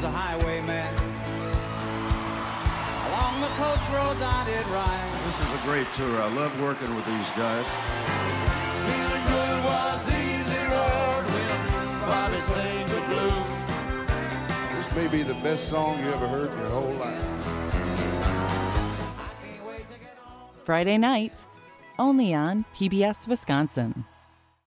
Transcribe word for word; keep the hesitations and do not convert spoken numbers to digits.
a highwayman. Along the coach roads I did ride. This is a great tour. I love working with these guys. Feeling good was the easy road when Bobby sang the blues. This may be the best song you ever heard in your whole life. Friday night, only on P B S Wisconsin.